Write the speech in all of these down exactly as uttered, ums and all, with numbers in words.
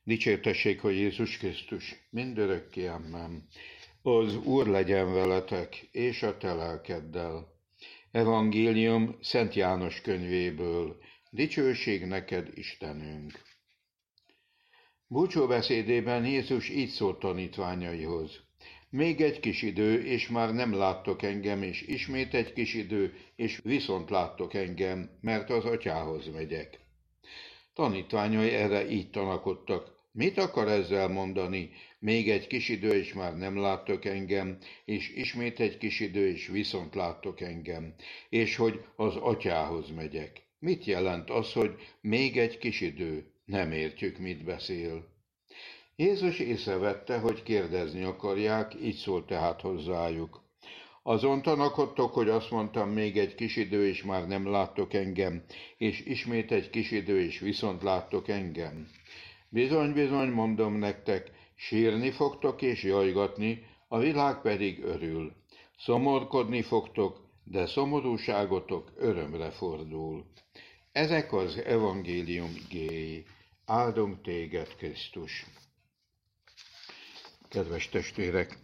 Dicsértessék, hogy Jézus Krisztus, mindörökké, amen. Az Úr legyen veletek, és a te lelkeddel. Evangélium Szent János könyvéből. Dicsőség neked, Istenünk. Búcsúbeszédében Jézus így szólt tanítványaihoz. Még egy kis idő, és már nem láttok engem, és ismét egy kis idő, és viszont láttok engem, mert az Atyához megyek. Tanítványai erre így tanakodtak. Mit akar ezzel mondani? Még egy kis idő, és már nem láttok engem, és ismét egy kis idő, és viszont láttok engem, és hogy az Atyához megyek. Mit jelent az, hogy még egy kis idő? Nem értjük, mit beszél. Jézus észrevette, hogy kérdezni akarják, így szólt tehát hozzájuk. Azon tanakodtok, hogy azt mondtam, még egy kis idő, és már nem láttok engem, és ismét egy kis idő, és viszont láttok engem. Bizony, bizony, mondom nektek, sírni fogtok és jajgatni, a világ pedig örül. Szomorkodni fogtok, de szomorúságotok örömre fordul. Ezek az evangélium igéi. Áldunk téged, Krisztus. Kedves testvérek!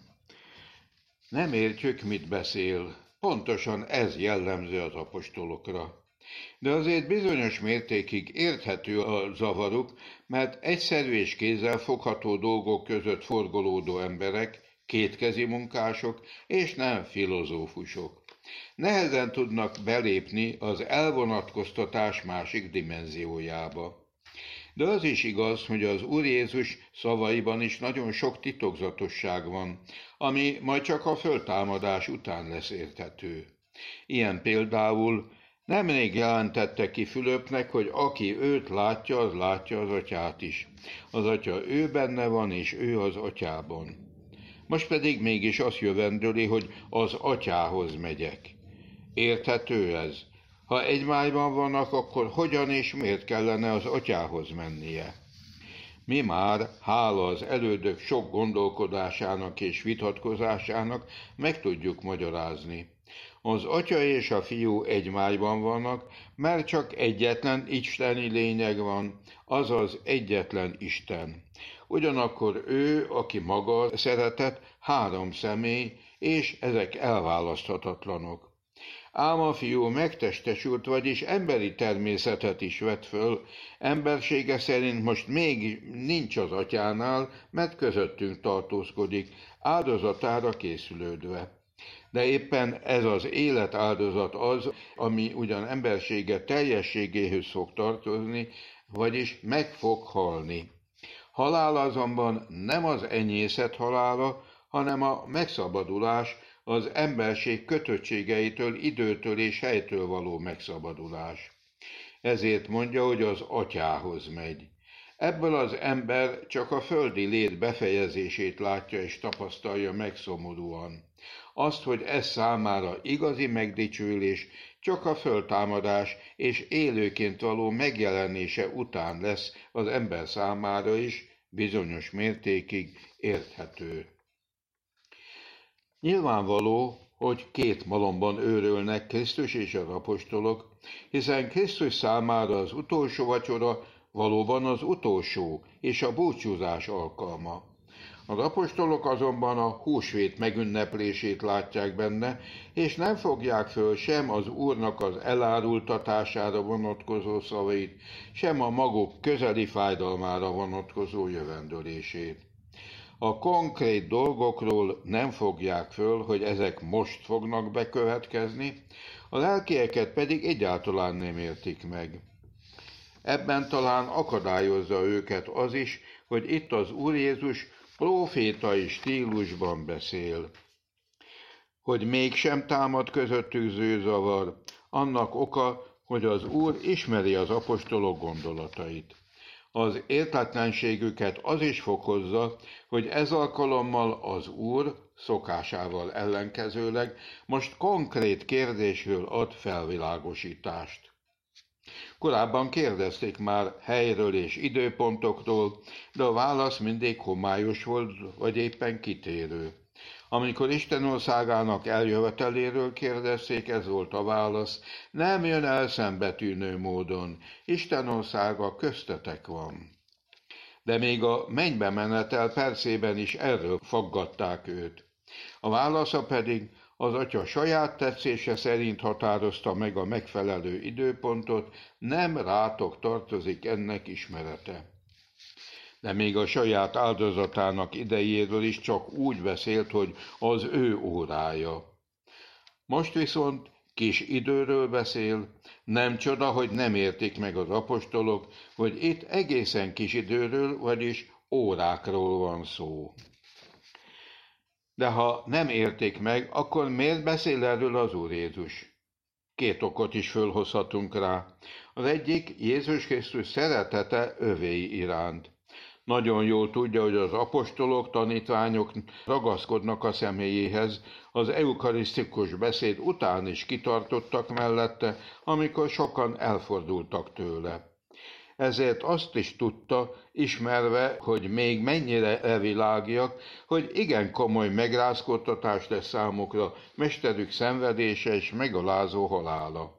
Nem értjük, mit beszél. Pontosan ez jellemző az apostolokra. De azért bizonyos mértékig érthető a zavaruk, mert egyszerű és kézzelfogható dolgok között forgolódó emberek, kétkezi munkások és nem filozófusok. Nehezen tudnak belépni az elvonatkoztatás másik dimenziójába. De az is igaz, hogy az Úr Jézus szavaiban is nagyon sok titokzatosság van, ami majd csak a föltámadás után lesz érthető. Ilyen például nemrég jelentette ki Fülöpnek, hogy aki őt látja, az látja az Atyát is. Az Atya ő benne van, és ő az Atyában. Most pedig mégis azt jövendőli, hogy az Atyához megyek. Érthető ez? Ha egymájban vannak, akkor hogyan és miért kellene az Atyához mennie? Mi már, hála az elődök sok gondolkodásának és vitatkozásának, meg tudjuk magyarázni. Az Atya és a Fiú egymájban vannak, mert csak egyetlen isteni lényeg van, azaz egyetlen Isten. Ugyanakkor ő, aki maga szeretet, három személy, és ezek elválaszthatatlanok. Ám a Fiú megtestesült, vagyis emberi természetet is vett föl, embersége szerint most még nincs az Atyánál, mert közöttünk tartózkodik, áldozatára készülődve. De éppen ez az életáldozat az, ami ugyan embersége teljességéhez fog tartozni, vagyis meg fog halni. Halál azonban nem az enyészet halála, hanem a megszabadulás, az emberség kötöttségeitől, időtől és helytől való megszabadulás. Ezért mondja, hogy az Atyához megy. Ebből az ember csak a földi lét befejezését látja és tapasztalja meg szomorúan. Azt, hogy ez számára igazi megdicsülés csak a föltámadás és élőként való megjelenése után lesz az ember számára is bizonyos mértékig érthető. Nyilvánvaló, hogy két malomban őrölnek Krisztus és az apostolok, hiszen Krisztus számára az utolsó vacsora valóban az utolsó és a búcsúzás alkalma. Az apostolok azonban a húsvét megünneplését látják benne, és nem fogják föl sem az Úrnak az elárultatására vonatkozó szavait, sem a maguk közeli fájdalmára vonatkozó jövendőlését. A konkrét dolgokról nem fogják föl, hogy ezek most fognak bekövetkezni, a lelkieket pedig egyáltalán nem értik meg. Ebben talán akadályozza őket az is, hogy itt az Úr Jézus prófétai stílusban beszél. Hogy mégsem támad közöttük zűrzavar, annak oka, hogy az Úr ismeri az apostolok gondolatait. Az értetlenségüket az is fokozza, hogy ez alkalommal az Úr szokásával ellenkezőleg most konkrét kérdésről ad felvilágosítást. Korábban kérdezték már helyről és időpontokról, de a válasz mindig homályos volt, vagy éppen kitérő. Amikor Isten országának eljöveteléről kérdezték, ez volt a válasz: nem jön el szembetűnő módon, Isten országa köztetek van. de még a mennybe menetel percében is erről faggatták őt. A válasza pedig: az atya saját tetszése szerint határozta meg a megfelelő időpontot, nem rátok tartozik ennek ismerete. De még a saját áldozatának idejéről is csak úgy beszélt, hogy az ő órája. Most viszont kis időről beszél, nem csoda, hogy nem értik meg az apostolok, hogy itt egészen kis időről, vagyis órákról van szó. De ha nem érték meg, akkor miért beszél erről az Úr Jézus? Két okot is fölhozhatunk rá. Az egyik Jézus Krisztus szeretete övéi iránt. Nagyon jól tudja, hogy az apostolok, tanítványok ragaszkodnak a személyéhez, az eukarisztikus beszéd után is kitartottak mellette, amikor sokan elfordultak tőle. Ezért azt is tudta, ismerve, hogy még mennyire elvilágiak, hogy igen komoly megrázkódtatás lesz számukra mesterük szenvedése és megalázó halála.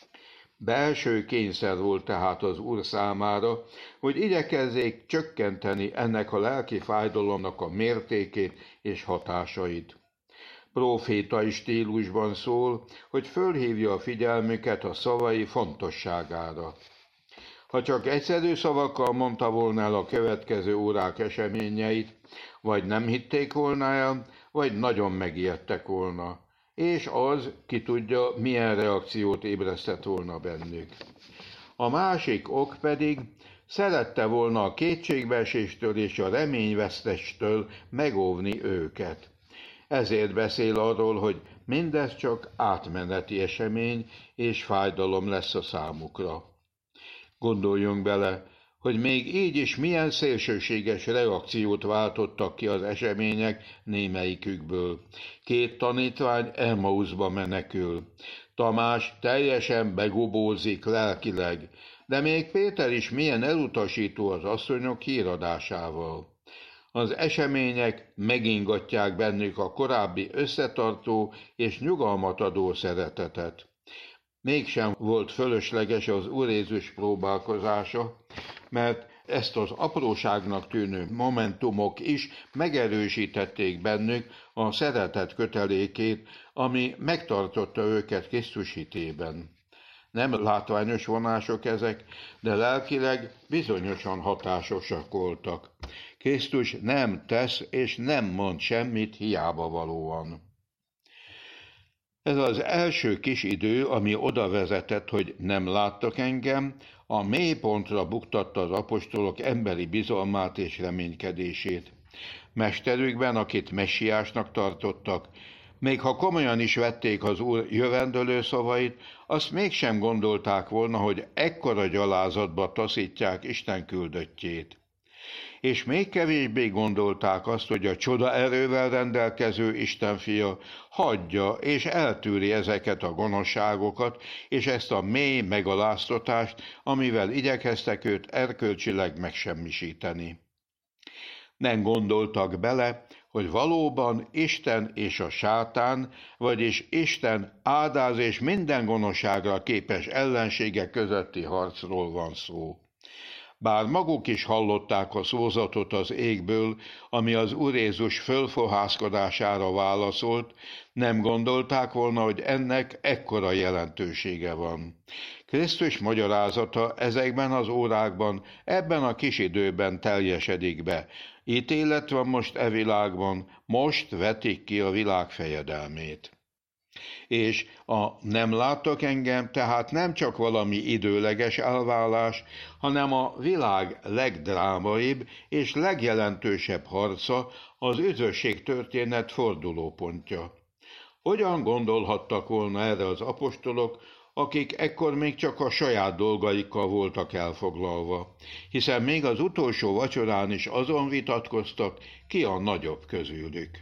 Belső kényszer volt tehát az Úr számára, hogy igyekezzék csökkenteni ennek a lelki fájdalomnak a mértékét és hatásait. Prófétai stílusban szól, hogy fölhívja a figyelmüket a szavai fontosságára. Ha csak egyszerű szavakkal mondta volna el a következő órák eseményeit, vagy nem hitték volna el, vagy nagyon megijedtek volna. És az, ki tudja, milyen reakciót ébresztett volna bennük. A másik ok pedig szerette volna a kétségbeeséstől és a reményvesztéstől megóvni őket. Ezért beszél arról, hogy mindez csak átmeneti esemény és fájdalom lesz a számukra. Gondoljunk bele, hogy még így is milyen szélsőséges reakciót váltottak ki az események némelyikükből. Két tanítvány Emmauszba menekül. Tamás teljesen begubózik lelkileg, de még Péter is milyen elutasító az asszonyok híradásával. Az események megingatják bennük a korábbi összetartó és nyugalmat adó szeretetet. Mégsem volt fölösleges az Úr Jézus próbálkozása, mert ezt az apróságnak tűnő momentumok is megerősítették bennük a szeretet kötelékét, ami megtartotta őket Krisztus hitében. Nem látványos vonások ezek, de lelkileg bizonyosan hatásosak voltak. Krisztus nem tesz és nem mond semmit hiába valóan. Ez az első kis idő, ami oda vezetett, hogy nem láttak engem, a mélypontra buktatta az apostolok emberi bizalmát és reménykedését. Mesterükben, akit messiásnak tartottak, még ha komolyan is vették az Úr jövendőlő szavait, azt mégsem gondolták volna, hogy ekkora gyalázatba taszítják Isten küldöttjét. És még kevésbé gondolták azt, hogy a csoda erővel rendelkező Isten fia hagyja és eltűri ezeket a gonoszságokat, és ezt a mély megaláztatást, amivel igyekeztek őt erkölcsileg megsemmisíteni. Nem gondoltak bele, hogy valóban Isten és a sátán, vagyis Isten áldáz és minden gonoszságra képes ellensége közötti harcról van szó. Bár maguk is hallották a szózatot az égből, ami az Úr Jézus fölfohászkodására válaszolt, nem gondolták volna, hogy ennek ekkora jelentősége van. Krisztus magyarázata ezekben az órákban, ebben a kis időben teljesedik be. Ítélet van most e világban, most vetik ki a világ fejedelmét. És a nem láttak engem, tehát nem csak valami időleges elválás, hanem a világ legdrámaibb és legjelentősebb harca, az üdvösség történet fordulópontja. Hogyan gondolhattak volna erre az apostolok, akik ekkor még csak a saját dolgaikkal voltak elfoglalva, hiszen még az utolsó vacsorán is azon vitatkoztak, ki a nagyobb közülük.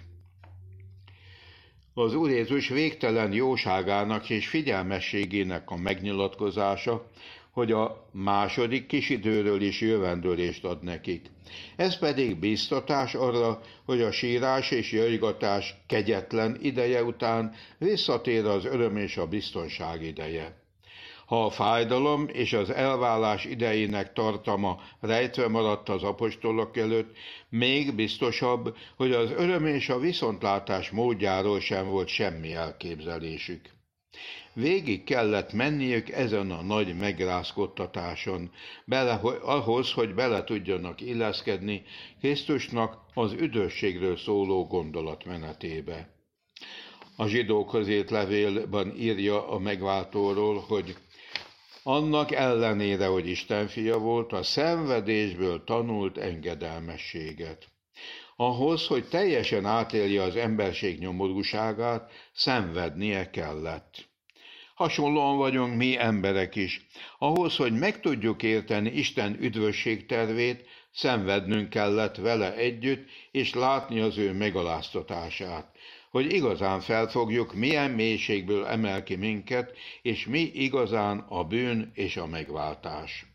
Az Úr Jézus végtelen jóságának és figyelmességének a megnyilatkozása, hogy a második kis időről is jövendőlést ad nekik. Ez pedig bíztatás arra, hogy a sírás és jajgatás kegyetlen ideje után visszatér az öröm és a biztonság ideje. Ha a fájdalom és az elválás idejének tartama rejtve maradt az apostolok előtt, még biztosabb, hogy az öröm és a viszontlátás módjáról sem volt semmi elképzelésük. Végig kellett menniük ezen a nagy megrázkodtatáson, bele, ahhoz, hogy bele tudjanak illeszkedni Krisztusnak az üdvösségről szóló gondolatmenetébe. A zsidókhoz írt levélben írja a megváltóról, hogy annak ellenére, hogy Isten fia volt, a szenvedésből tanult engedelmességet. Ahhoz, hogy teljesen átélje az emberség nyomorúságát, szenvednie kellett. Hasonlóan vagyunk mi emberek is. Ahhoz, hogy meg tudjuk érteni Isten üdvösségtervét, szenvednünk kellett vele együtt, és látni az ő megaláztatását, hogy igazán felfogjuk, milyen mélységből emel ki minket, és mi igazán a bűn és a megváltás.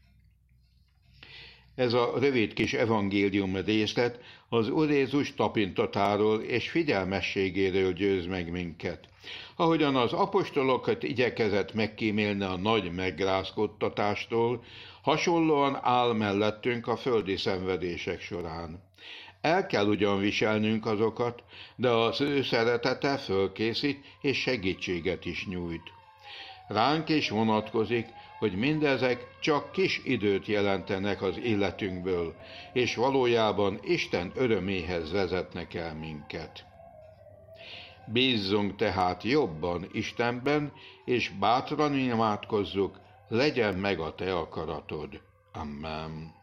Ez a rövid kis evangélium részlet az Úr Jézus tapintatáról és figyelmességéről győz meg minket. Ahogyan az apostolokat igyekezett megkímélni a nagy megrázkodtatástól, hasonlóan áll mellettünk a földi szenvedések során. El kell ugyan viselnünk azokat, de az ő szeretete fölkészít és segítséget is nyújt. Ránk is vonatkozik, hogy mindezek csak kis időt jelentenek az életünkből, és valójában Isten öröméhez vezetnek el minket. Bízzunk tehát jobban Istenben, és bátran imádkozzuk, legyen meg a te akaratod. Amen.